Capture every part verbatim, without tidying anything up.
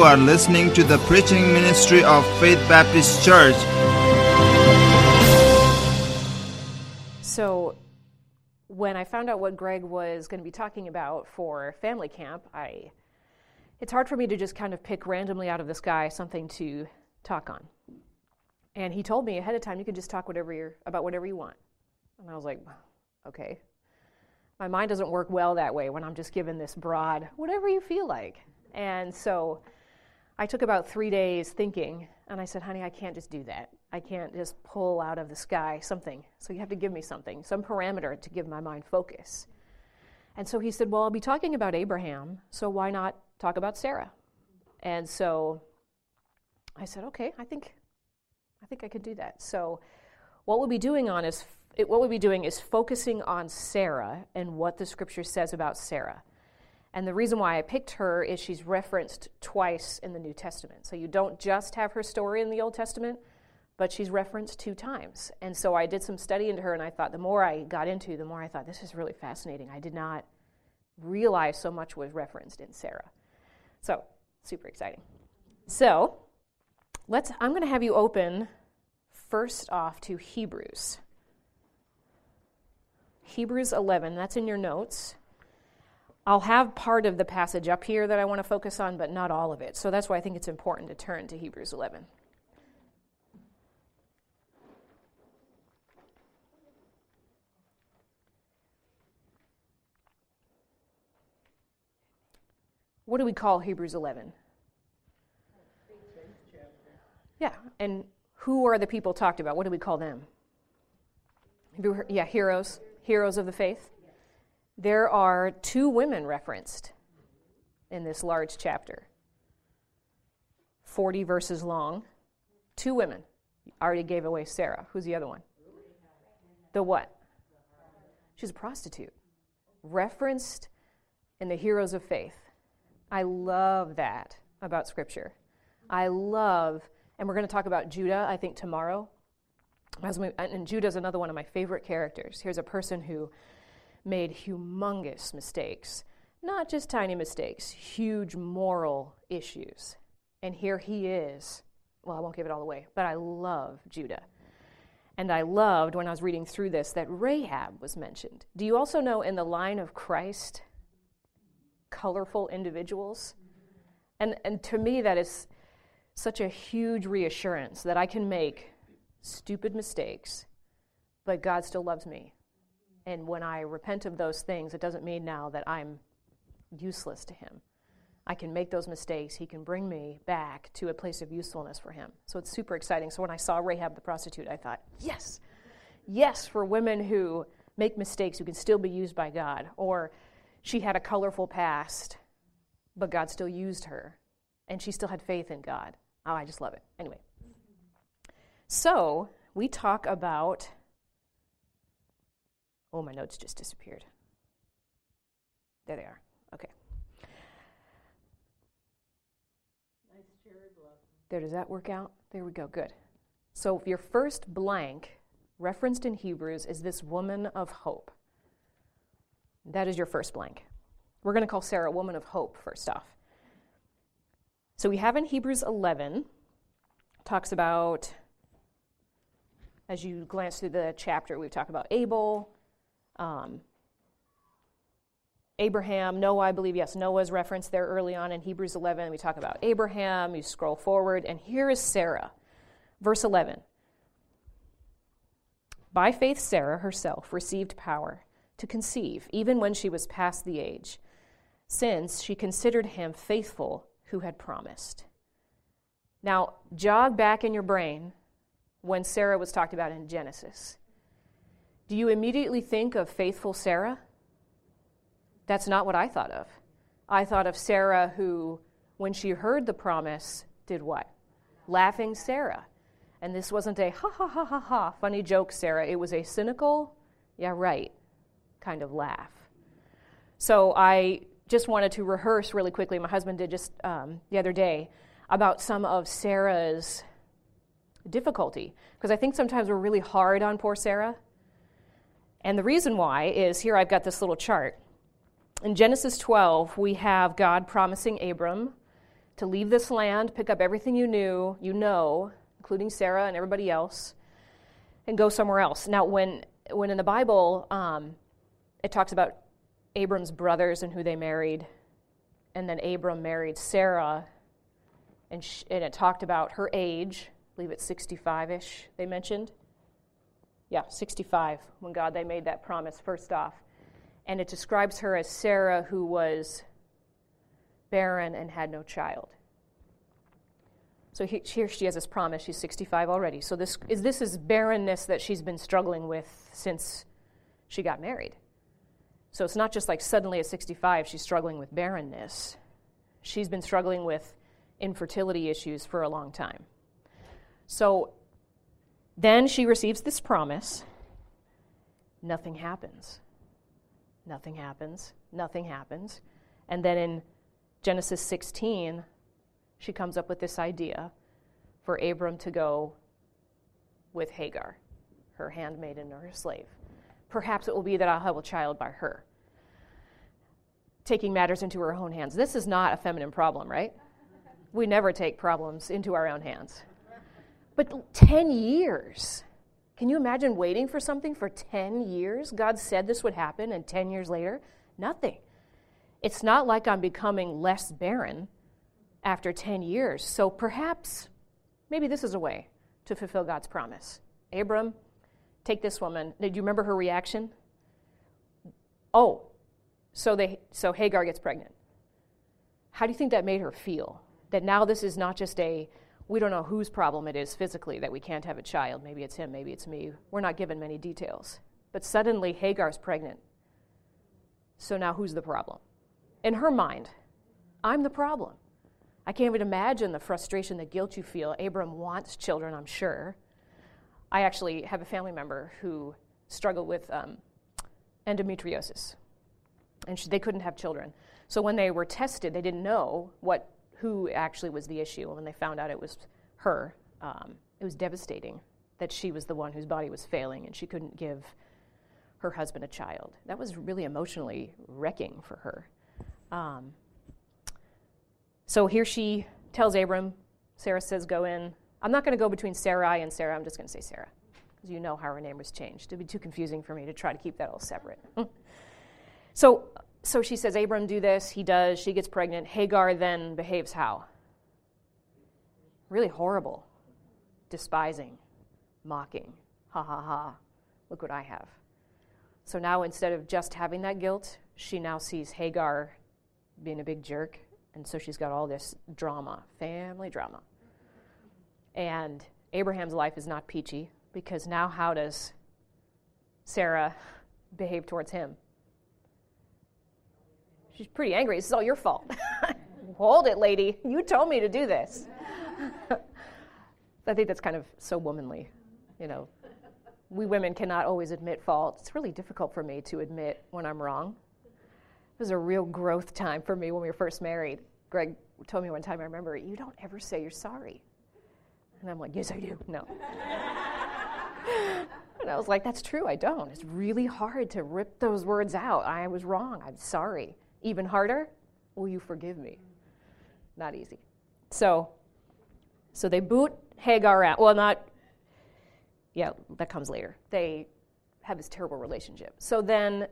are listening to the preaching ministry of Faith Baptist Church. So, when I found out what Greg was going to be talking about for family camp, I it's hard for me to just kind of pick randomly out of the sky something to talk on. And he told me ahead of time, you can just talk whatever you're, about whatever you want. And I was like, okay. My mind doesn't work well that way when I'm just given this broad, whatever you feel like. And so I took about three days thinking, and I said, honey, I can't just do that. I can't just pull out of the sky something. So you have to give me something, some parameter to give my mind focus. And so he said, well, I'll be talking about Abraham, so why not talk about Sarah? And so I said, okay, I think I think I could do that. So what we'll be doing on is it, what we'll be doing is focusing on Sarah and what the scripture says about Sarah. And the reason why I picked her is she's referenced twice in the New Testament. So you don't just have her story in the Old Testament, but she's referenced two times. And so I did some study into her, and I thought the more I got into, the more I thought, this is really fascinating. I did not realize so much was referenced in Sarah. So, super exciting. So, let's. I'm going to have you open first off to Hebrews. Hebrews eleven, that's in your notes. I'll have part of the passage up here that I want to focus on, but not all of it. So that's why I think it's important to turn to Hebrews eleven. What do we call Hebrews eleven? Yeah, and who are the people talked about? What do we call them? Have you heard? Yeah, heroes, heroes of the faith. There are two women referenced in this large chapter. forty verses long. Two women. I already gave away Sarah. Who's the other one? The what? She's a prostitute. Referenced in the heroes of faith. I love that about Scripture. I love, and we're going to talk about Judah, I think, tomorrow. And Judah's another one of my favorite characters. Here's a person who made humongous mistakes. Not just tiny mistakes, huge moral issues. And here he is. Well, I won't give it all away, but I love Judah. And I loved, when I was reading through this, that Rahab was mentioned. Do you also know in the line of Christ, colorful individuals? And and to me, that is such a huge reassurance that I can make stupid mistakes, but God still loves me. And when I repent of those things, it doesn't mean now that I'm useless to him. I can make those mistakes. He can bring me back to a place of usefulness for him. So it's super exciting. So when I saw Rahab the prostitute, I thought, yes, yes, for women who make mistakes, who can still be used by God. Or she had a colorful past, but God still used her, and she still had faith in God. Oh, I just love it. Anyway. So we talk about... Oh, my notes just disappeared. There they are. Okay. Nice cherry blossom. There, does that work out? There we go. Good. So your first blank referenced in Hebrews is this woman of hope. That is your first blank. We're going to call Sarah a woman of hope first off. So we have in Hebrews eleven, talks about, as you glance through the chapter, we've talked about Abel, Um, Abraham, Noah, I believe, yes, Noah's referenced there early on in Hebrews eleven. We talk about Abraham, you scroll forward, and here is Sarah. Verse eleven. By faith, Sarah herself received power to conceive, even when she was past the age, since she considered him faithful who had promised. Now, jog back in your brain when Sarah was talked about in Genesis. Do you immediately think of faithful Sarah? That's not what I thought of. I thought of Sarah who, when she heard the promise, did what? Laughing Sarah. And this wasn't a ha ha ha ha ha funny joke Sarah. It was a cynical, yeah, right, kind of laugh. So I just wanted to rehearse really quickly. My husband did just um, the other day about some of Sarah's difficulty. Because I think sometimes we're really hard on poor Sarah. And the reason why is, here I've got this little chart. In Genesis twelve, we have God promising Abram to leave this land, pick up everything you knew, you know, including Sarah and everybody else, and go somewhere else. Now, when when in the Bible, um, it talks about Abram's brothers and who they married, and then Abram married Sarah, and, sh- and it talked about her age, I believe it's sixty-five-ish, they mentioned. Yeah, sixty-five, when God, they made that promise first off. And it describes her as Sarah, who was barren and had no child. So he, here she has this promise. She's sixty-five already. So this is this is barrenness that she's been struggling with since she got married. So it's not just like suddenly at sixty-five she's struggling with barrenness. She's been struggling with infertility issues for a long time. So then she receives this promise. Nothing happens. Nothing happens. Nothing happens. And then in Genesis sixteen, she comes up with this idea for Abram to go with Hagar, her handmaiden or her slave. Perhaps it will be that I'll have a child by her. Taking matters into her own hands. This is not a feminine problem, right? We never take problems into our own hands. But ten years. Can you imagine waiting for something for ten years? God said this would happen, and ten years later, nothing. It's not like I'm becoming less barren after ten years. So perhaps, maybe this is a way to fulfill God's promise. Abram, take this woman. Did you remember her reaction? Oh, so they, so Hagar gets pregnant. How do you think that made her feel? That now this is not just a, we don't know whose problem it is physically that we can't have a child. Maybe it's him, maybe it's me. We're not given many details. But suddenly Hagar's pregnant. So now who's the problem? In her mind, I'm the problem. I can't even imagine the frustration, the guilt you feel. Abram wants children, I'm sure. I actually have a family member who struggled with um, endometriosis, and she, they couldn't have children. So when they were tested, they didn't know what who actually was the issue. And when they found out it was her, um, it was devastating that she was the one whose body was failing and she couldn't give her husband a child. That was really emotionally wrecking for her. Um, so here she tells Abram, Sarah says, go in. I'm not going to go between Sarai and Sarah. I'm just going to say Sarah, because you know how her name was changed. It'd be too confusing for me to try to keep that all separate. so so she says, Abram, do this. He does. She gets pregnant. Hagar then behaves how? Really horrible. Despising. Mocking. Ha, ha, ha. Look what I have. So now instead of just having that guilt, she now sees Hagar being a big jerk. And so she's got all this drama, family drama. And Abraham's life is not peachy, because now how does Sarah behave towards him? She's pretty angry. This is all your fault. Hold it, lady. You told me to do this. I think that's kind of so womanly. You know, we women cannot always admit fault. It's really difficult for me to admit when I'm wrong. It was a real growth time for me when we were first married. Greg told me one time, I remember, you don't ever say you're sorry. And I'm like, yes, I do. No. And I was like, that's true, I don't. It's really hard to rip those words out. I was wrong. I'm sorry. Even harder, will you forgive me? Not easy. So, so they boot Hagar out. Well, not, yeah, that comes later. They have this terrible relationship. So then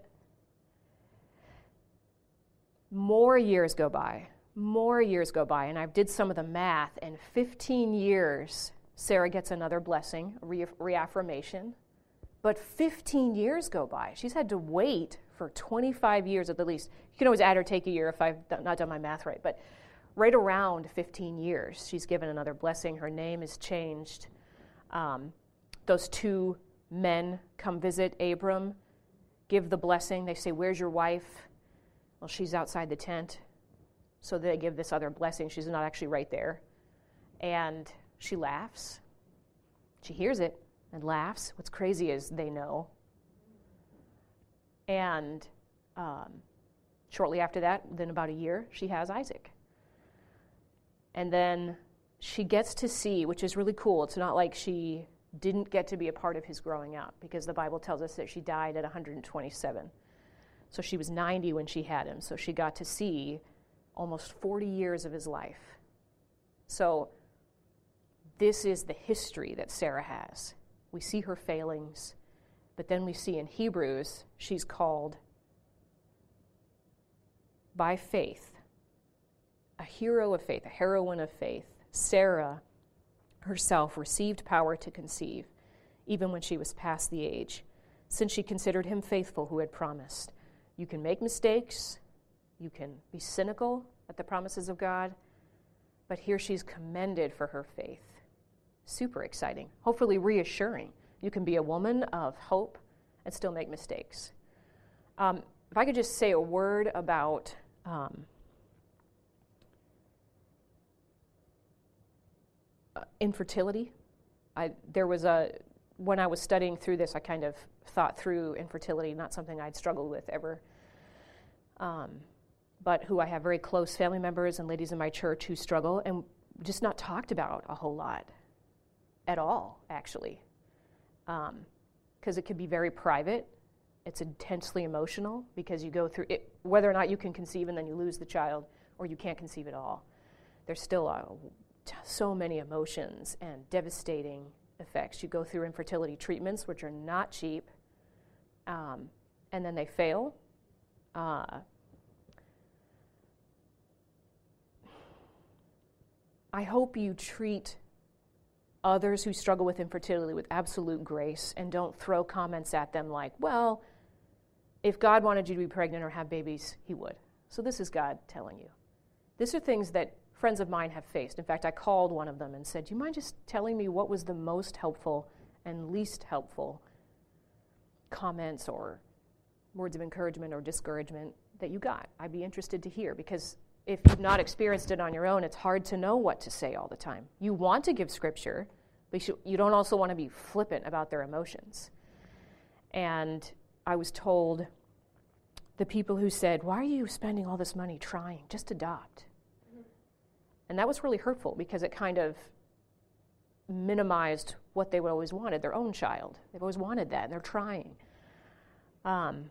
more years go by. More years go by, and I did some of the math, and fifteen years, Sarah gets another blessing, re- reaffirmation, but fifteen years go by. She's had to wait for twenty-five years at the least. You can always add or take a year if I've not done my math right, but right around fifteen years, she's given another blessing. Her name is changed. Um, those two men come visit Abram, give the blessing. They say, where's your wife? Well, she's outside the tent. So they give this other blessing. She's not actually right there. And she laughs. She hears it and laughs. What's crazy is they know. And um, shortly after that, within about a year, she has Isaac. And then she gets to see, which is really cool. It's not like she didn't get to be a part of his growing up, because the Bible tells us that she died at one hundred twenty-seven. So she was ninety when she had him. So she got to see almost forty years of his life So this is the history that Sarah has. We see her failings, but then we see in Hebrews, she's called by faith, a hero of faith, a heroine of faith. Sarah herself received power to conceive, even when she was past the age, since she considered him faithful who had promised. You can make mistakes, you can be cynical at the promises of God, but here she's commended for her faith. Super exciting, hopefully reassuring. You can be a woman of hope and still make mistakes. Um, if I could just say a word about um, uh, infertility. I, there was a, when I was studying through this, I kind of thought through infertility, not something I'd struggled with ever, um, but who I have very close family members and ladies in my church who struggle, and just not talked about a whole lot at all, actually. Um, because it could be very private. It's intensely emotional because you go through it, whether or not you can conceive and then you lose the child, or you can't conceive at all. There's still uh, so many emotions and devastating effects. You go through infertility treatments, which are not cheap, um, and then they fail. Uh, I hope you treat others who struggle with infertility with absolute grace and don't throw comments at them like, well, if God wanted you to be pregnant or have babies, he would. So this is God telling you. These are things that friends of mine have faced. In fact, I called one of them and said, do you mind just telling me what was the most helpful and least helpful comments or words of encouragement or discouragement that you got? I'd be interested to hear, because if you've not experienced it on your own, it's hard to know what to say all the time. You want to give scripture, but you don't also want to be flippant about their emotions. And I was told, the people who said, why are you spending all this money trying? Just adopt. And that was really hurtful because it kind of minimized what they would always wanted, their own child. They've always wanted that, and they're trying. Um,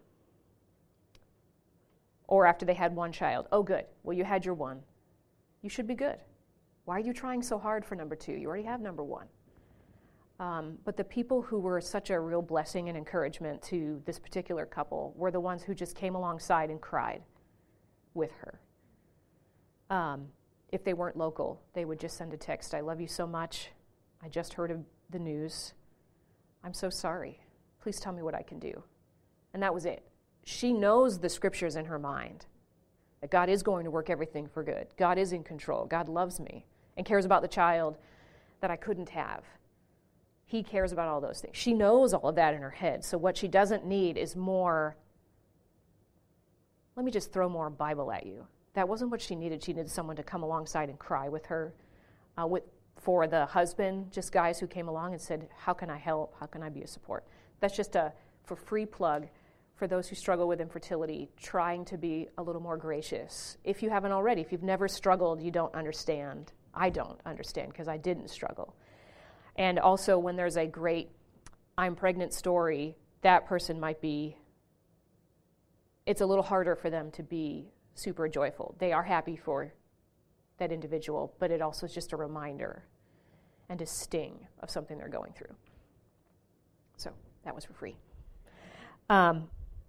or after they had one child, oh, good. Well, you had your one. You should be good. Why are you trying so hard for number two? You already have number one. Um, but the people who were such a real blessing and encouragement to this particular couple were the ones who just came alongside and cried with her. Um, if they weren't local, they would just send a text, I love you so much. I just heard of the news. I'm so sorry. Please tell me what I can do. And that was it. She knows the scriptures in her mind, that God is going to work everything for good. God is in control. God loves me and cares about the child that I couldn't have. He cares about all those things. She knows all of that in her head. So what she doesn't need is more, let me just throw more Bible at you. That wasn't what she needed. She needed someone to come alongside and cry with her. Uh, with for the husband, just guys who came along and said, how can I help? How can I be a support? That's just a for free plug for those who struggle with infertility, trying to be a little more gracious. If you haven't already, if you've never struggled, you don't understand. I don't understand because I didn't struggle. And also when there's a great I'm pregnant story, that person might be, it's a little harder for them to be super joyful. They are happy for that individual, but it also is just a reminder and a sting of something they're going through. So that was for free. Um,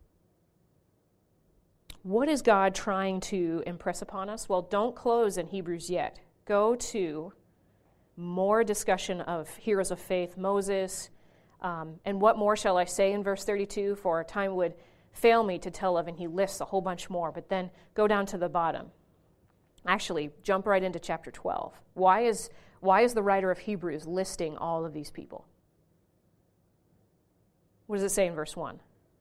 what is God trying to impress upon us? Well, don't close in Hebrews yet. Go to more discussion of heroes of faith, Moses, um, and what more shall I say in verse thirty-two? For time would fail me to tell of, and he lists a whole bunch more, but then go down to the bottom. Actually, jump right into chapter twelve. Why is, why is the writer of Hebrews listing all of these people? What does it say in verse one?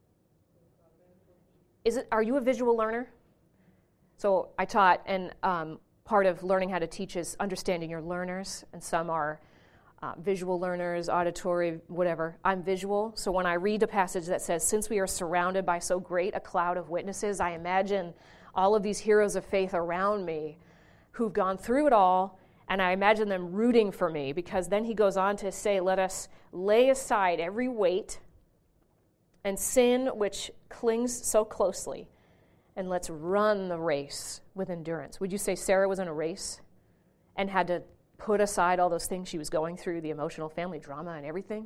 Is it? Are you a visual learner? So I taught, and um, part of learning how to teach is understanding your learners, and some are uh, visual learners, auditory, whatever. I'm visual, so when I read a passage that says, since we are surrounded by so great a cloud of witnesses, I imagine all of these heroes of faith around me who've gone through it all, and I imagine them rooting for me, because then he goes on to say, let us lay aside every weight and sin which clings so closely, and let's run the race with endurance. Would you say Sarah was in a race and had to put aside all those things she was going through, the emotional family drama and everything.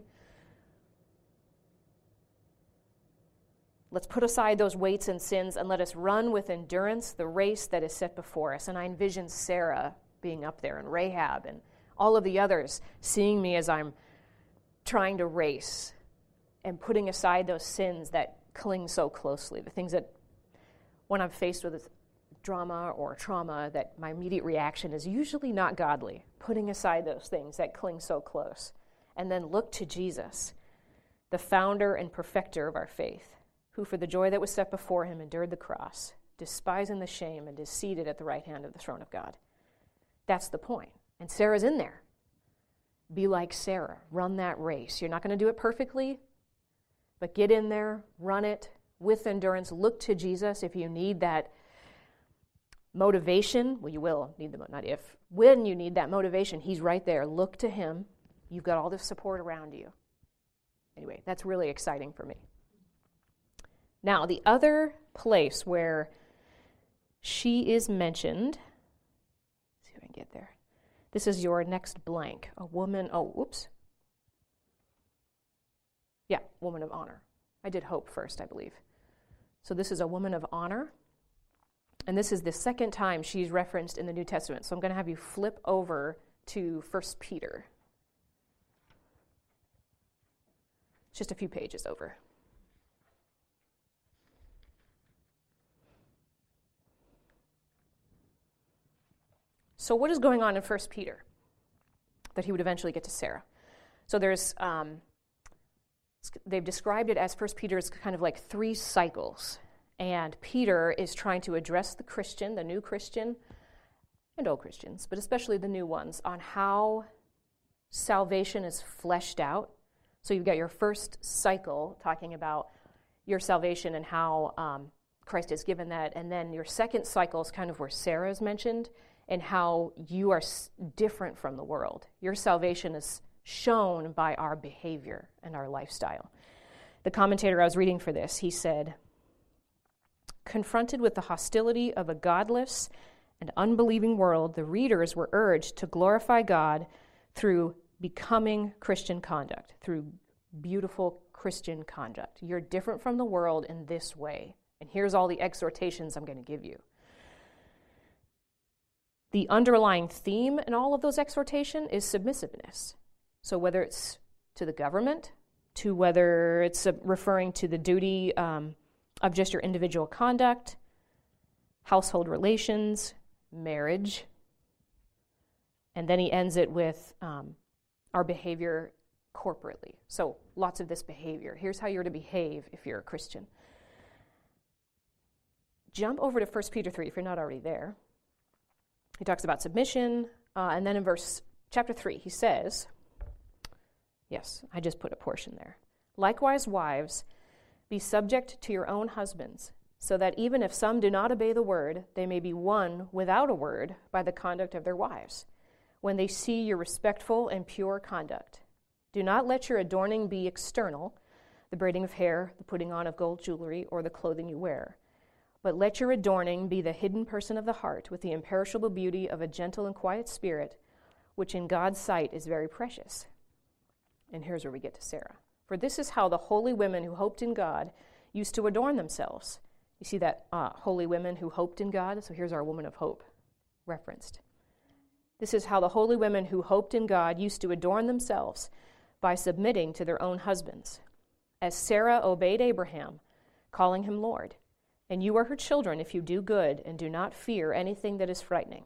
Let's put aside those weights and sins and let us run with endurance the race that is set before us. And I envision Sarah being up there and Rahab and all of the others seeing me as I'm trying to race and putting aside those sins that cling so closely, the things that when I'm faced with drama or trauma, that my immediate reaction is usually not godly, putting aside those things that cling so close, and then look to Jesus, the founder and perfecter of our faith, who for the joy that was set before him endured the cross, despising the shame, and is seated at the right hand of the throne of God. That's the point. And Sarah's in there. Be like Sarah. Run that race. You're not going to do it perfectly, but get in there, run it with endurance. Look to Jesus if you need that motivation. Well, you will need the, not if. When you need that motivation, he's right there. Look to him. You've got all this support around you. Anyway, that's really exciting for me. Now, the other place where she is mentioned, let's see if I can get there. This is your next blank. A woman, oh, whoops. Yeah, woman of honor. I did hope first, I believe. So this is a woman of honor. And this is the second time she's referenced in the New Testament. So I'm going to have you flip over to First Peter. It's just a few pages over. So what is going on in First Peter that he would eventually get to Sarah? So there's, um, they've described it as First Peter is kind of like three cycles. And Peter is trying to address the Christian, the new Christian, and old Christians, but especially the new ones, on how salvation is fleshed out. So you've got your first cycle talking about your salvation and how um, Christ has given that. And then your second cycle is kind of where Sarah is mentioned, and how you are s- different from the world. Your salvation is shown by our behavior and our lifestyle. The commentator I was reading for this, he said, confronted with the hostility of a godless and unbelieving world, the readers were urged to glorify God through becoming Christian conduct, through beautiful Christian conduct. You're different from the world in this way, and here's all the exhortations I'm going to give you. The underlying theme in all of those exhortations is submissiveness. So whether it's to the government, to whether it's referring to the duty um, of just your individual conduct, household relations, marriage, and then he ends it with um, our behavior corporately. So lots of this behavior. Here's how you're to behave if you're a Christian. Jump over to First Peter three if you're not already there. He talks about submission, uh, and then in verse chapter three, he says, yes, I just put a portion there. Likewise, wives, be subject to your own husbands, so that even if some do not obey the word, they may be won without a word by the conduct of their wives, when they see your respectful and pure conduct. Do not let your adorning be external, the braiding of hair, the putting on of gold jewelry, or the clothing you wear. But let your adorning be the hidden person of the heart, with the imperishable beauty of a gentle and quiet spirit, which in God's sight is very precious. And here's where we get to Sarah. For this is how the holy women who hoped in God used to adorn themselves. You see that uh, holy women who hoped in God? So here's our woman of hope referenced. This is how the holy women who hoped in God used to adorn themselves by submitting to their own husbands, as Sarah obeyed Abraham, calling him Lord. And you are her children if you do good and do not fear anything that is frightening.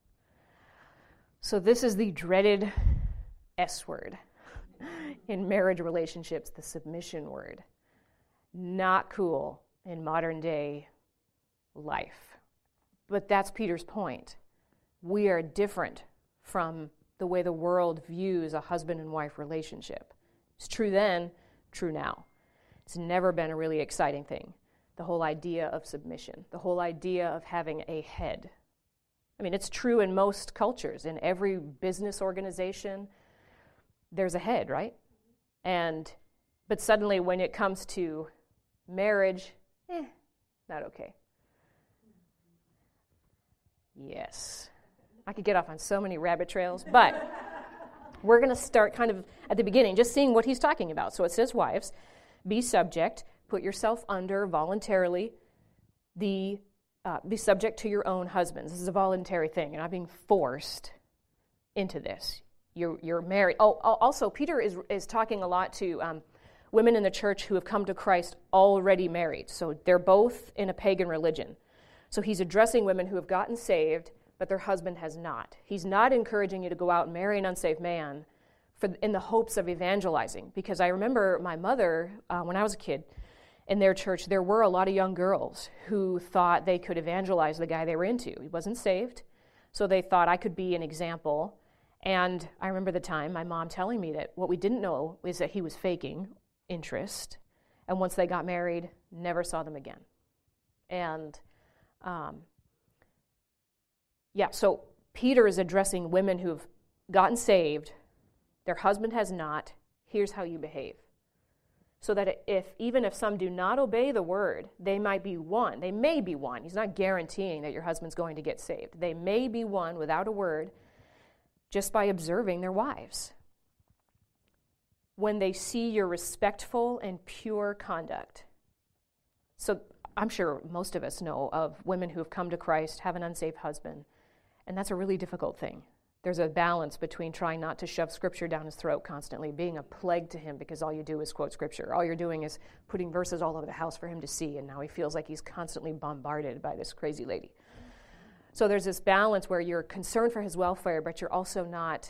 So this is the dreaded S word in marriage relationships, the submission word. Not cool in modern day life. But that's Peter's point. We are different from the way the world views a husband and wife relationship. It's true then, true now. It's never been a really exciting thing. The whole idea of submission, the whole idea of having a head. I mean, it's true in most cultures. In every business organization, there's a head, right? And, but suddenly when it comes to marriage, eh, not okay. Yes. I could get off on so many rabbit trails, but we're going to start kind of at the beginning, just seeing what he's talking about. So it says, wives, be subject, put yourself under voluntarily, the uh, be subject to your own husbands. This is a voluntary thing. You're not being forced into this. You're, you're married. Oh, also, Peter is, is talking a lot to um, women in the church who have come to Christ already married. So they're both in a pagan religion. So he's addressing women who have gotten saved, but their husband has not. He's not encouraging you to go out and marry an unsaved man for, in the hopes of evangelizing. Because I remember my mother, uh, when I was a kid, in their church, there were a lot of young girls who thought they could evangelize the guy they were into. He wasn't saved, so they thought I could be an example. And I remember the time my mom telling me that what we didn't know is that he was faking interest. And once they got married, never saw them again. And Um, yeah, so Peter is addressing women who've gotten saved, their husband has not. Here's how you behave. So that if even if some do not obey the word, they might be won. They may be won. He's not guaranteeing that your husband's going to get saved. They may be won without a word just by observing their wives. When they see your respectful and pure conduct. So I'm sure most of us know of women who have come to Christ, have an unsaved husband, and that's a really difficult thing. There's a balance between trying not to shove Scripture down his throat constantly, being a plague to him because all you do is quote Scripture. All you're doing is putting verses all over the house for him to see, and now he feels like he's constantly bombarded by this crazy lady. So there's this balance where you're concerned for his welfare, but you're also not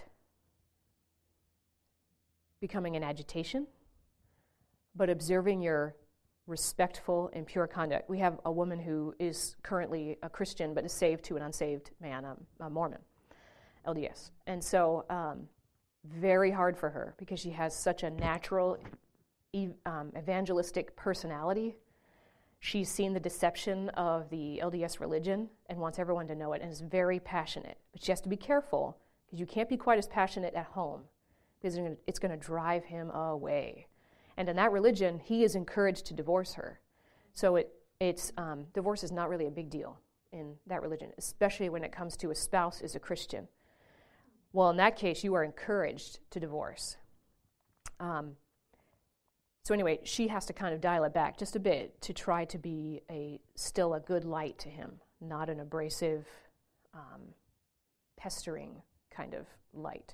becoming an agitation, but observing your respectful and pure conduct. We have a woman who is currently a Christian but is saved to an unsaved man, um, a Mormon, L D S. And so um, very hard for her because she has such a natural ev- um, evangelistic personality. She's seen the deception of the L D S religion and wants everyone to know it and is very passionate. But she has to be careful because you can't be quite as passionate at home because it's going to drive him away. And in that religion, he is encouraged to divorce her. So it it's um, divorce is not really a big deal in that religion, especially when it comes to a spouse is a Christian. Well, in that case, you are encouraged to divorce. Um, so anyway, she has to kind of dial it back just a bit to try to be a still a good light to him, not an abrasive, um, pestering kind of light.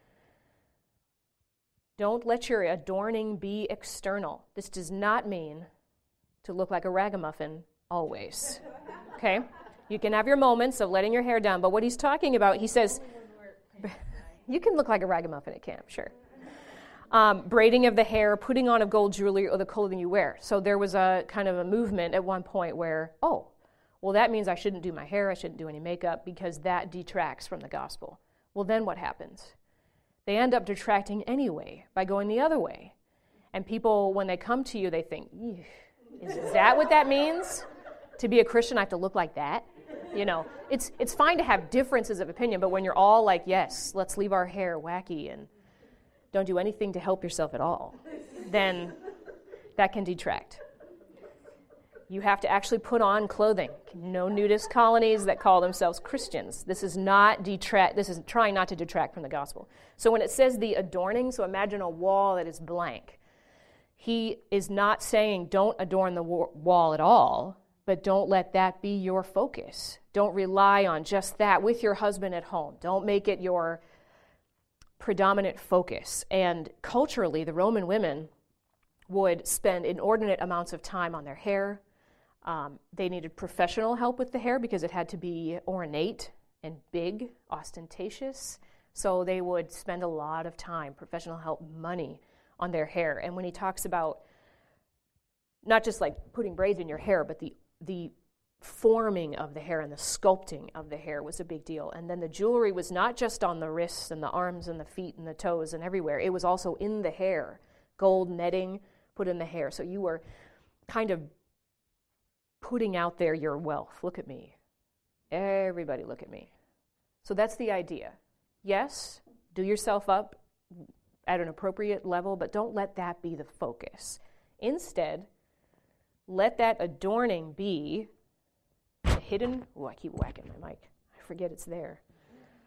Don't let your adorning be external. This does not mean to look like a ragamuffin always, okay? You can have your moments of letting your hair down, but what he's talking about, he says, you can look like a ragamuffin at camp, sure. Um, braiding of the hair, putting on of gold jewelry, or the clothing you wear. So there was a kind of a movement at one point where, oh, well, that means I shouldn't do my hair, I shouldn't do any makeup, because that detracts from the gospel. Well, then what happens? They end up detracting anyway by going the other way. And people, when they come to you, they think, is that what that means? To be a Christian, I have to look like that? You know, it's it's fine to have differences of opinion, but when you're all like, yes, let's leave our hair wacky and don't do anything to help yourself at all, then that can detract. You have to actually put on clothing. No nudist colonies that call themselves Christians. This is not detract. This is trying not to detract from the gospel. So when it says the adorning, so imagine a wall that is blank. He is not saying don't adorn the wall at all, but don't let that be your focus. Don't rely on just that with your husband at home. Don't make it your predominant focus. And culturally, the Roman women would spend inordinate amounts of time on their hair. Um, they needed professional help with the hair because it had to be ornate and big, ostentatious. So they would spend a lot of time, professional help, money on their hair. And when he talks about not just like putting braids in your hair, but the the forming of the hair and the sculpting of the hair was a big deal. And then the jewelry was not just on the wrists and the arms and the feet and the toes and everywhere. It was also in the hair. Gold netting put in the hair. So you were kind of putting out there your wealth. Look at me. Everybody look at me. So that's the idea. Yes, do yourself up at an appropriate level, but don't let that be the focus. Instead, let that adorning be a hidden... Oh, I keep whacking my mic. I forget it's there.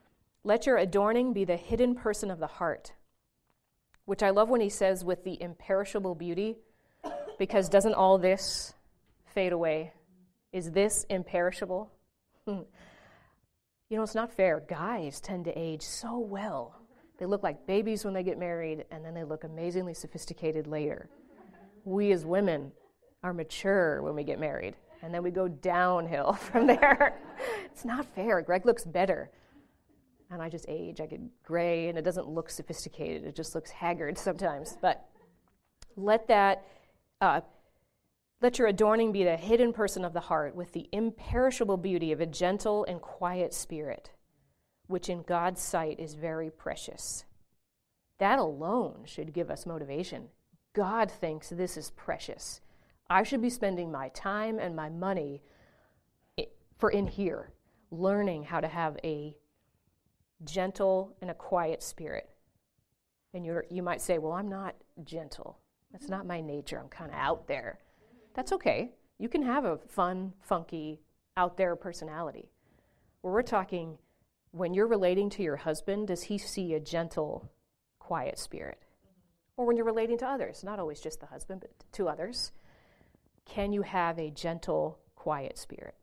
Let your adorning be the hidden person of the heart, which I love when he says with the imperishable beauty, because doesn't all this fade away? Is this imperishable? Hmm. You know, it's not fair. Guys tend to age so well. They look like babies when they get married, and then they look amazingly sophisticated later. We as women are mature when we get married, and then we go downhill from there. It's not fair. Greg looks better. And I just age. I get gray, and it doesn't look sophisticated. It just looks haggard sometimes. But let that, uh, let your adorning be the hidden person of the heart with the imperishable beauty of a gentle and quiet spirit, which in God's sight is very precious. That alone should give us motivation. God thinks this is precious. I should be spending my time and my money for in here, learning how to have a gentle and a quiet spirit. And you you might say, well, I'm not gentle. That's not my nature. I'm kind of out there. That's okay. You can have a fun, funky, out there personality. Where we're talking, when you're relating to your husband, does he see a gentle, quiet spirit? Or when you're relating to others, not always just the husband, but to others, can you have a gentle, quiet spirit?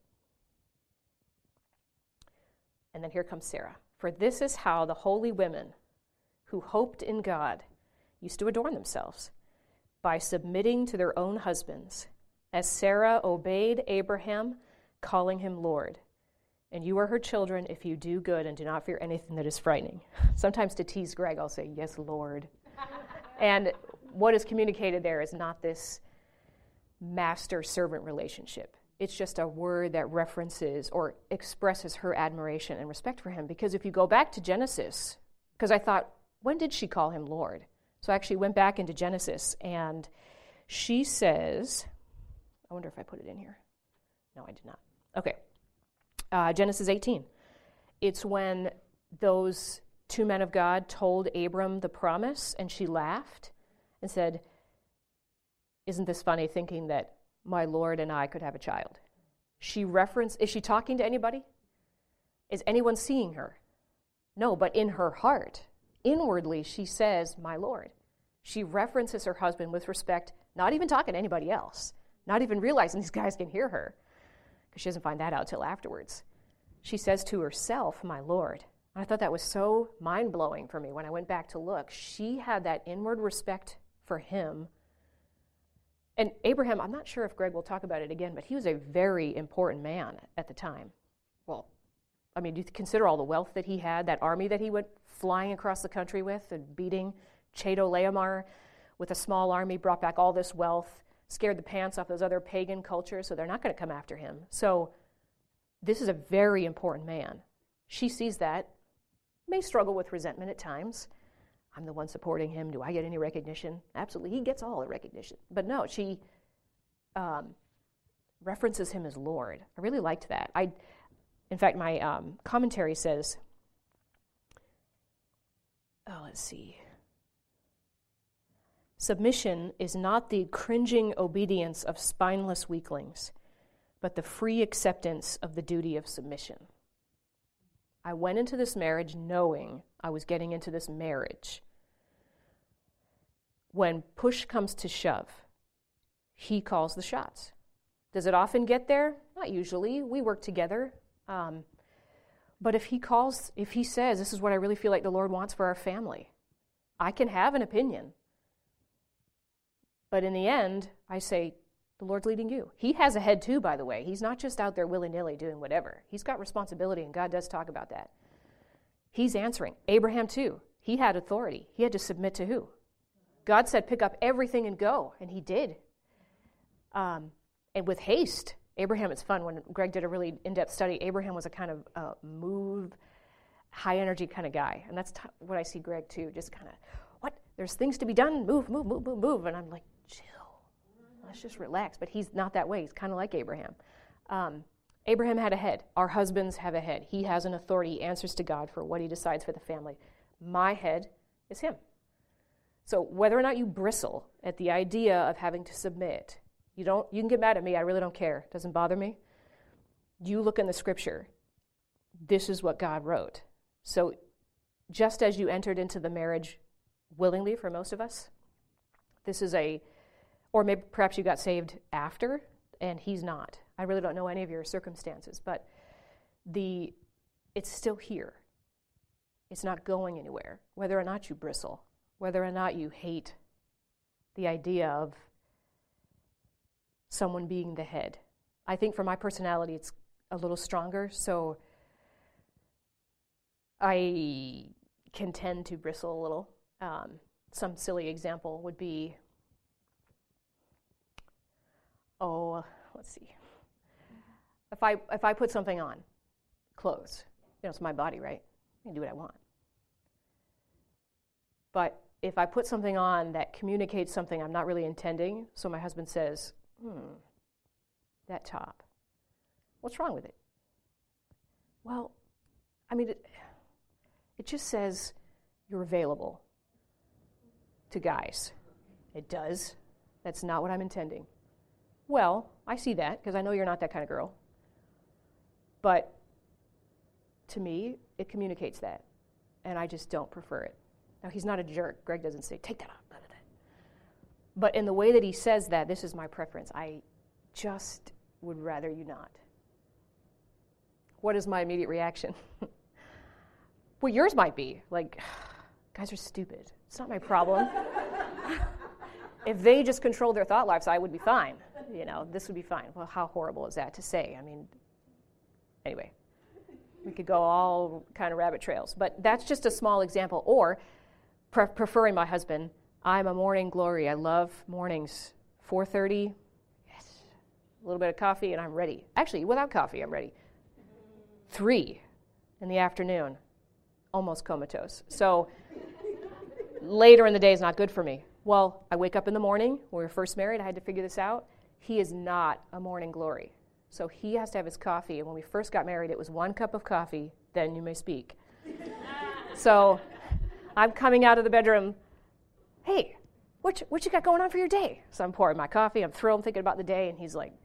And then here comes Sarah. For this is how the holy women who hoped in God used to adorn themselves, by submitting to their own husbands, as Sarah obeyed Abraham, calling him Lord. And you are her children if you do good and do not fear anything that is frightening. Sometimes to tease Greg, I'll say, yes, Lord. And what is communicated there is not this master-servant relationship. It's just a word that references or expresses her admiration and respect for him. Because if you go back to Genesis, because I thought, when did she call him Lord? So I actually went back into Genesis, and she says, I wonder if I put it in here. No, I did not. Okay. Uh, Genesis eighteen. It's when those two men of God told Abram the promise, and she laughed and said, isn't this funny, thinking that my Lord and I could have a child? She referenced, is she talking to anybody? Is anyone seeing her? No, but in her heart, inwardly, she says, my Lord. She references her husband with respect, not even talking to anybody else, not even realizing these guys can hear her, because she doesn't find that out till afterwards. She says to herself, my Lord. And I thought that was so mind-blowing for me when I went back to look. She had that inward respect for him. And Abraham, I'm not sure if Greg will talk about it again, but he was a very important man at the time. Well, I mean, do you consider all the wealth that he had, that army that he went flying across the country with and beating Chedorlaomer with a small army, brought back all this wealth, scared the pants off those other pagan cultures, so they're not going to come after him. So this is a very important man. She sees that, may struggle with resentment at times. I'm the one supporting him. Do I get any recognition? Absolutely. He gets all the recognition. But no, she um, references him as Lord. I really liked that. I, in fact, my um, commentary says, oh, let's see. Submission is not the cringing obedience of spineless weaklings, but the free acceptance of the duty of submission. I went into this marriage knowing I was getting into this marriage. When push comes to shove, he calls the shots. Does it often get there? Not usually. We work together. Um, but if he calls, if he says, this is what I really feel like the Lord wants for our family, I can have an opinion. But in the end, I say, the Lord's leading you. He has a head too, by the way. He's not just out there willy-nilly doing whatever. He's got responsibility, and God does talk about that. He's answering. Abraham too. He had authority. He had to submit to who? God said, pick up everything and go, and he did. Um, and with haste. Abraham, it's fun. When Greg did a really in-depth study, Abraham was a kind of uh, move, high-energy kind of guy. And that's t- what I see Greg too, just kind of, what? There's things to be done. Move, move, move, move, move. And I'm like, chill. Let's just relax. But he's not that way. He's kind of like Abraham. Um, Abraham had a head. Our husbands have a head. He has an authority. He answers to God for what he decides for the family. My head is him. So whether or not you bristle at the idea of having to submit, you don't. You can get mad at me. I really don't care. It doesn't bother me. You look in the scripture. This is what God wrote. So just as you entered into the marriage willingly for most of us, this is a, or maybe perhaps you got saved after, and he's not. I really don't know any of your circumstances, but the it's still here. It's not going anywhere, whether or not you bristle, whether or not you hate the idea of someone being the head. I think for my personality, it's a little stronger, so I can tend to bristle a little. Um, some silly example would be, oh, let's see. If I if I put something on, clothes, you know, it's my body, right? I can do what I want. But if I put something on that communicates something I'm not really intending, so my husband says, hmm, that top, what's wrong with it? Well, I mean, it, it just says you're available to guys. It does. That's not what I'm intending. Well, I see that because I know you're not that kind of girl. But to me, it communicates that, and I just don't prefer it. Now, he's not a jerk. Greg doesn't say, take that off. Blah, blah, blah. But in the way that he says that, this is my preference. I just would rather you not. What is my immediate reaction? Well, yours might be. Like, guys are stupid. It's not my problem. If they just controlled their thought lives, I would be fine. You know, this would be fine. Well, how horrible is that to say? I mean, anyway, we could go all kind of rabbit trails. But that's just a small example. Or pre- preferring my husband. I'm a morning glory. I love mornings. four thirty, yes. A little bit of coffee, and I'm ready. Actually, without coffee, I'm ready. three in the afternoon, almost comatose. So later in the day is not good for me. Well, I wake up in the morning. When we were first married, I had to figure this out. He is not a morning glory. So he has to have his coffee. And when we first got married, it was one cup of coffee, then you may speak. So I'm coming out of the bedroom, hey, what you, what you got going on for your day? So I'm pouring my coffee. I'm thrilled, thinking about the day. And he's like,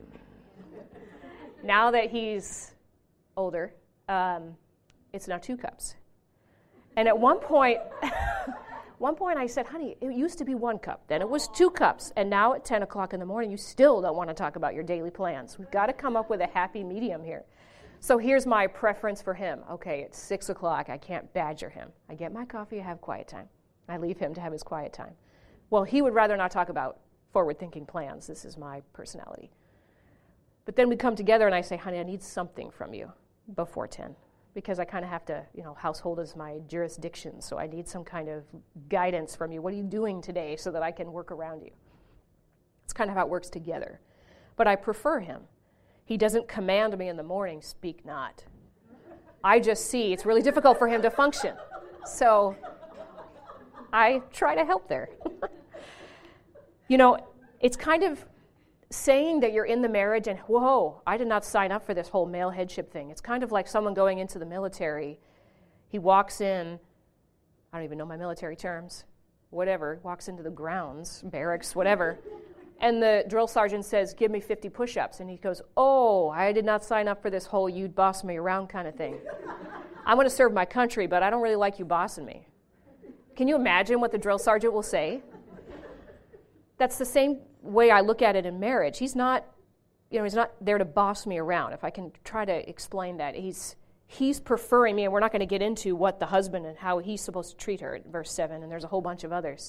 now that he's older, um, it's now two cups. And at one point, one point I said, honey, it used to be one cup. Then it was two cups. And now at ten o'clock in the morning, you still don't want to talk about your daily plans. We've got to come up with a happy medium here. So here's my preference for him. Okay, it's six o'clock. I can't badger him. I get my coffee, I have quiet time. I leave him to have his quiet time. Well, he would rather not talk about forward-thinking plans. This is my personality. But then we come together and I say, honey, I need something from you before ten. Because I kind of have to, you know, household is my jurisdiction, so I need some kind of guidance from you. What are you doing today so that I can work around you? It's kind of how it works together. But I prefer him. He doesn't command me in the morning, speak not. I just see it's really difficult for him to function. So I try to help there. You know, it's kind of saying that you're in the marriage and, whoa, I did not sign up for this whole male headship thing. It's kind of like someone going into the military. He walks in, I don't even know my military terms, whatever, walks into the grounds, barracks, whatever, and the drill sergeant says, give me fifty push-ups. And he goes, oh, I did not sign up for this whole you'd boss me around kind of thing. I'm going to serve my country, but I don't really like you bossing me. Can you imagine what the drill sergeant will say? That's the same way I look at it in marriage. He's not, you know, he's not there to boss me around. If I can try to explain that, he's he's preferring me, and we're not going to get into what the husband and how he's supposed to treat her in verse seven, and there's a whole bunch of others.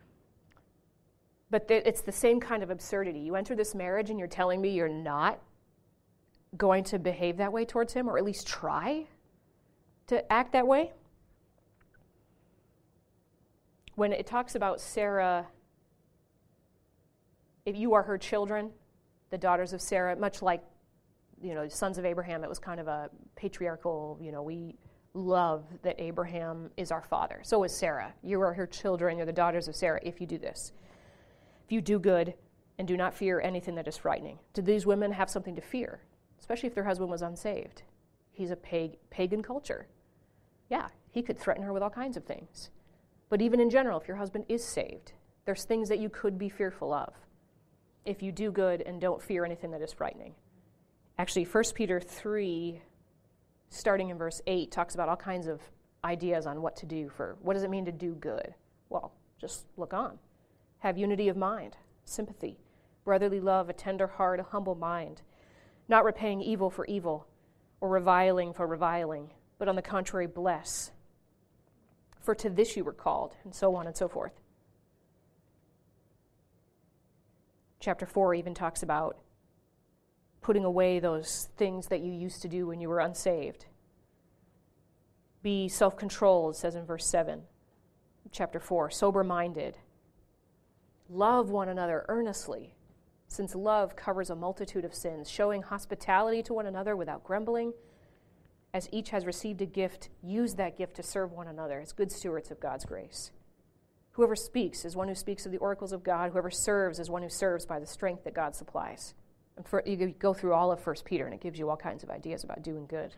But th- it's the same kind of absurdity. You enter this marriage and you're telling me you're not going to behave that way towards him, or at least try to act that way? When it talks about Sarah, if you are her children, the daughters of Sarah, much like, you know, the sons of Abraham, it was kind of a patriarchal, you know, we love that Abraham is our father. So is Sarah. You are her children, you're the daughters of Sarah if you do this. If you do good and do not fear anything that is frightening. Do these women have something to fear? Especially if their husband was unsaved. He's a pag- pagan culture. Yeah, he could threaten her with all kinds of things. But even in general, if your husband is saved, there's things that you could be fearful of if you do good and don't fear anything that is frightening. Actually, First Peter three, starting in verse eight, talks about all kinds of ideas on what to do for, what does it mean to do good? Well, just look on. Have unity of mind, sympathy, brotherly love, a tender heart, a humble mind, not repaying evil for evil or reviling for reviling, but on the contrary, bless. For to this you were called, and so on and so forth. Chapter four even talks about putting away those things that you used to do when you were unsaved. Be self-controlled, it says in verse seven, chapter four, sober-minded. Love one another earnestly, since love covers a multitude of sins, showing hospitality to one another without grumbling. As each has received a gift, use that gift to serve one another as good stewards of God's grace. Whoever speaks is one who speaks of the oracles of God. Whoever serves is one who serves by the strength that God supplies. And for, you go through all of First Peter, and it gives you all kinds of ideas about doing good.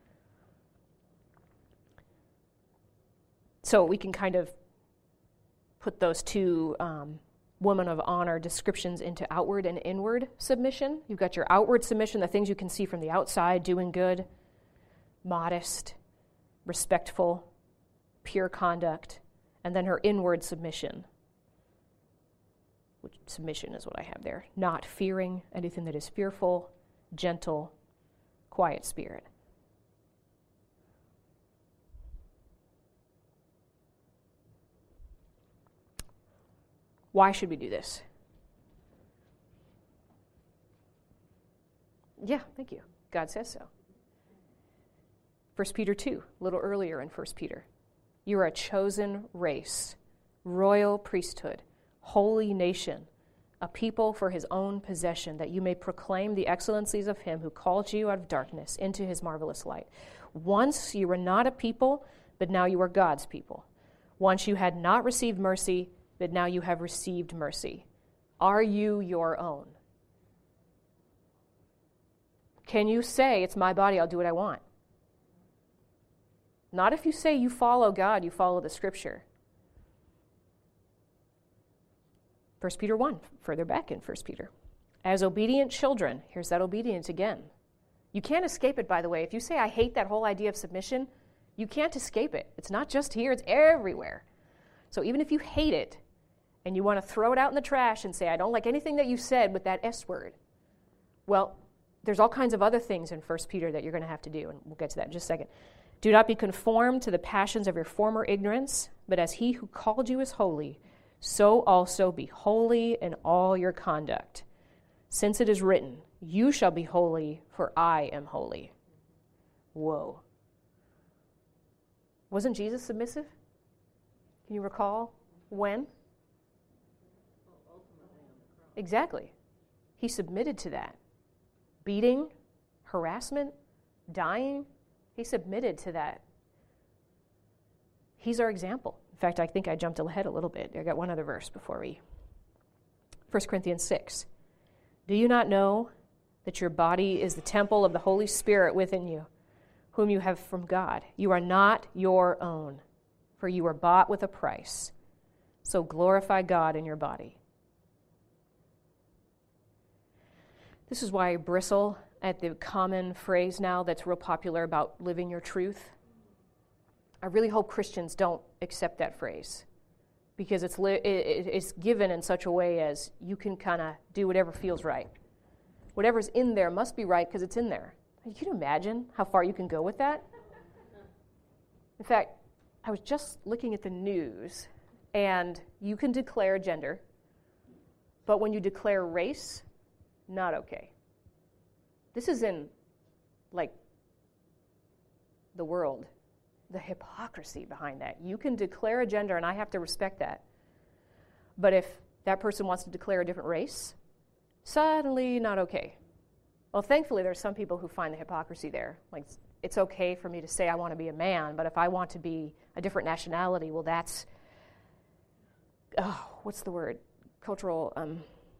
So we can kind of put those two um, women of honor descriptions into outward and inward submission. You've got your outward submission, the things you can see from the outside, doing good, modest, respectful, pure conduct, and then her inward submission, which submission is what I have there, not fearing anything that is fearful, gentle, quiet spirit. Why should we do this? Yeah, thank you. God says so. First Peter two, a little earlier in First Peter. You are a chosen race, royal priesthood, holy nation, a people for his own possession, that you may proclaim the excellencies of him who called you out of darkness into his marvelous light. Once you were not a people, but now you are God's people. Once you had not received mercy, but now you have received mercy. Are you your own? Can you say, it's my body, I'll do what I want? Not if you say you follow God, you follow the Scripture. First Peter one, further back in First Peter. As obedient children, here's that obedience again. You can't escape it, by the way. If you say, I hate that whole idea of submission, you can't escape it. It's not just here, it's everywhere. So even if you hate it, and you want to throw it out in the trash and say, I don't like anything that you said with that S word, well, there's all kinds of other things in First Peter that you're going to have to do, and we'll get to that in just a second. Do not be conformed to the passions of your former ignorance, but as he who called you is holy, so also be holy in all your conduct. Since it is written, you shall be holy, for I am holy. Whoa. Wasn't Jesus submissive? Can you recall when? Exactly. He submitted to that. Beating, harassment, dying, he submitted to that. He's our example. In fact, I think I jumped ahead a little bit. I got one other verse before we. First Corinthians six. Do you not know that your body is the temple of the Holy Spirit within you, whom you have from God? You are not your own, for you were bought with a price. So glorify God in your body. This is why I bristle at the common phrase now that's real popular about living your truth. I really hope Christians don't accept that phrase, because it's li- it, it's given in such a way as you can kind of do whatever feels right. Whatever's in there must be right because it's in there. Can you imagine how far you can go with that? In fact, I was just looking at the news, and you can declare gender, but when you declare race, not okay. This is in, like, the world. The hypocrisy behind that. You can declare a gender, and I have to respect that. But if that person wants to declare a different race, suddenly not okay. Well, thankfully, there's some people who find the hypocrisy there. Like, it's okay for me to say I want to be a man, but if I want to be a different nationality, well, that's, oh, what's the word? Cultural, um,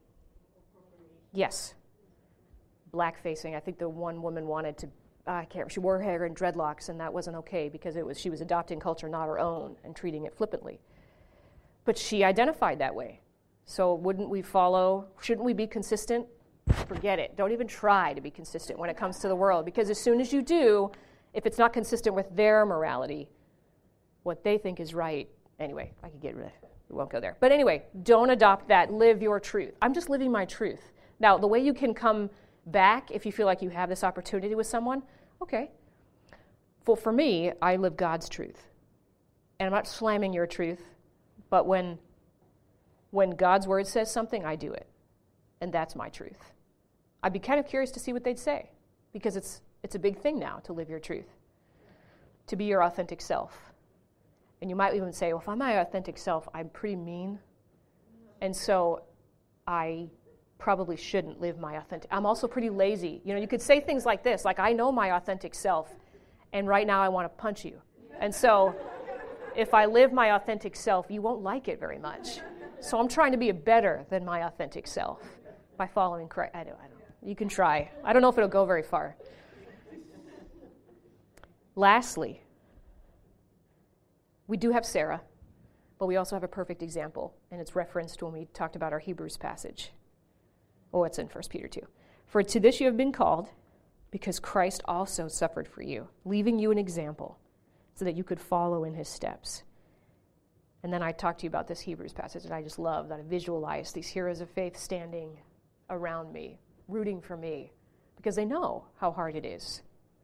yes. Blackfacing. I think the one woman wanted to, uh, I can't, she wore her hair in dreadlocks, and that wasn't okay because it was she was adopting culture not her own and treating it flippantly. But she identified that way. So wouldn't we follow, shouldn't we be consistent? Forget it. Don't even try to be consistent when it comes to the world, because as soon as you do, if it's not consistent with their morality, what they think is right. Anyway, I could get rid of it. We won't go there. But anyway, don't adopt that. Live your truth. I'm just living my truth. Now, the way you can come back if you feel like you have this opportunity with someone, okay. Well, for me, I live God's truth. And I'm not slamming your truth, but when, when God's word says something, I do it. And that's my truth. I'd be kind of curious to see what they'd say, because it's it's a big thing now to live your truth, to be your authentic self. And you might even say, well, if I'm my authentic self, I'm pretty mean. And so I probably shouldn't live my authentic. I'm also pretty lazy. You know, you could say things like this, like, I know my authentic self, and right now I want to punch you. And so if I live my authentic self, you won't like it very much. So I'm trying to be a better than my authentic self by following Christ. I don't, I don't know. You can try. I don't know if it'll go very far. Lastly, we do have Sarah, but we also have a perfect example, and it's referenced when we talked about our Hebrews passage. Oh, it's in First Peter two. For to this you have been called, because Christ also suffered for you, leaving you an example, so that you could follow in his steps. And then I talked to you about this Hebrews passage that I just love, that I visualize these heroes of faith standing around me, rooting for me, because they know how hard it is.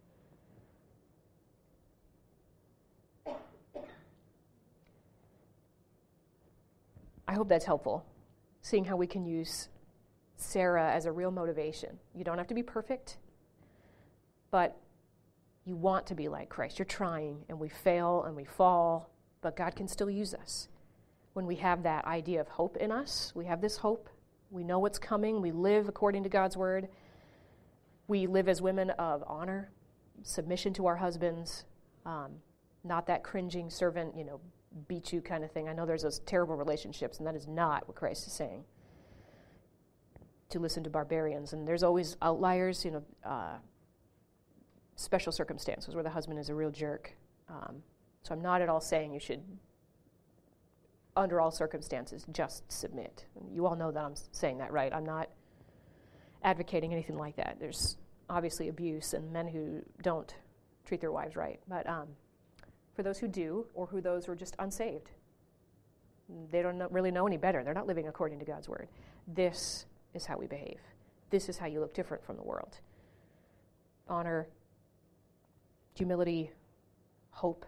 I hope that's helpful, seeing how we can use Sarah as a real motivation. You don't have to be perfect, but you want to be like Christ. You're trying, and we fail and we fall, but God can still use us. When we have that idea of hope in us, we have this hope. We know what's coming. We live according to God's word. We live as women of honor, submission to our husbands, um, not that cringing servant, you know, beat you kind of thing. I know there's those terrible relationships, and that is not what Christ is saying. To listen to barbarians, and there's always outliers, you know, uh, special circumstances where the husband is a real jerk. Um, so I'm not at all saying you should, under all circumstances, just submit. You all know that I'm saying that, right? I'm not advocating anything like that. There's obviously abuse and men who don't treat their wives right. But um, for those who do, or who those who are just unsaved, they don't know, really know any better. They're not living according to God's word. This is how we behave. This is how you look different from the world. Honor, humility, hope.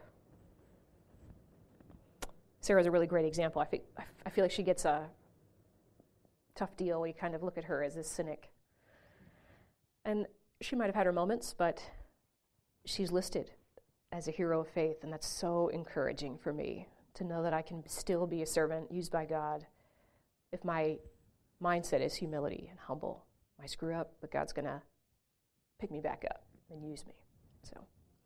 Sarah's a really great example. I think I feel like she gets a tough deal. We kind of look at her as this cynic. And she might have had her moments, but she's listed as a hero of faith, and that's so encouraging for me to know that I can still be a servant used by God if my mindset is humility and humble. I screw up, but God's going to pick me back up and use me. So.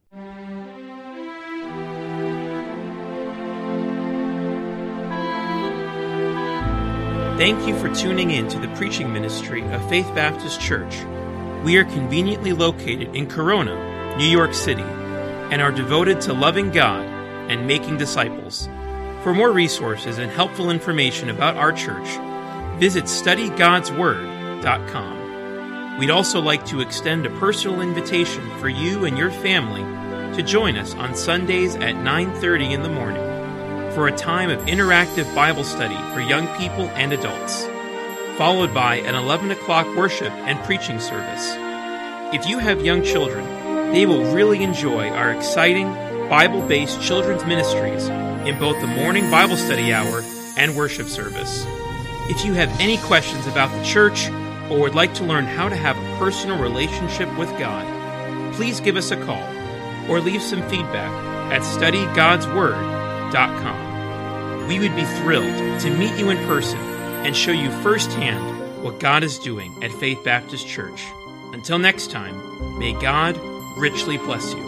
Thank you for tuning in to the preaching ministry of Faith Baptist Church. We are conveniently located in Corona, New York City, and are devoted to loving God and making disciples. For more resources and helpful information about our church, visit study gods word dot com. We'd also like to extend a personal invitation for you and your family to join us on Sundays at nine thirty in the morning for a time of interactive Bible study for young people and adults, followed by an eleven o'clock worship and preaching service. If you have young children, they will really enjoy our exciting Bible-based children's ministries in both the morning Bible study hour and worship service. If you have any questions about the church or would like to learn how to have a personal relationship with God, please give us a call or leave some feedback at study gods word dot com. We would be thrilled to meet you in person and show you firsthand what God is doing at Faith Baptist Church. Until next time, may God richly bless you.